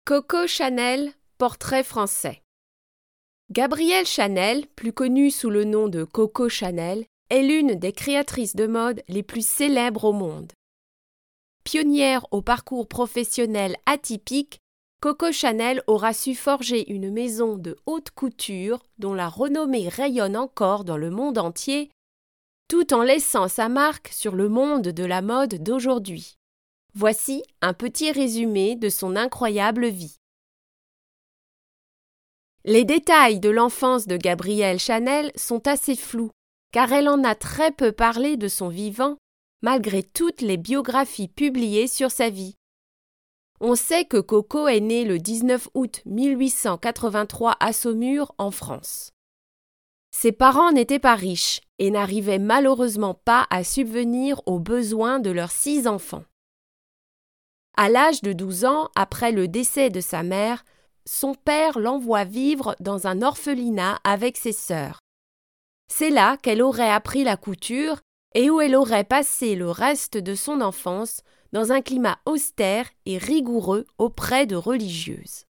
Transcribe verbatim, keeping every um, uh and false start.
Coco Chanel, portrait français. Gabrielle Chanel, plus connue sous le nom de Coco Chanel, est l'une des créatrices de mode les plus célèbres au monde. Pionnière au parcours professionnel atypique, Coco Chanel aura su forger une maison de haute couture dont la renommée rayonne encore dans le monde entier, tout en laissant sa marque sur le monde de la mode d'aujourd'hui. Voici un petit résumé de son incroyable vie. Les détails de l'enfance de Gabrielle Chanel sont assez flous, car elle en a très peu parlé de son vivant, malgré toutes les biographies publiées sur sa vie. On sait que Coco est née le dix-neuf août mille huit cent quatre-vingt-trois à Saumur, en France. Ses parents n'étaient pas riches et n'arrivaient malheureusement pas à subvenir aux besoins de leurs six enfants. À l'âge de douze ans, après le décès de sa mère, son père l'envoie vivre dans un orphelinat avec ses sœurs. C'est là qu'elle aurait appris la couture et où elle aurait passé le reste de son enfance dans un climat austère et rigoureux auprès de religieuses.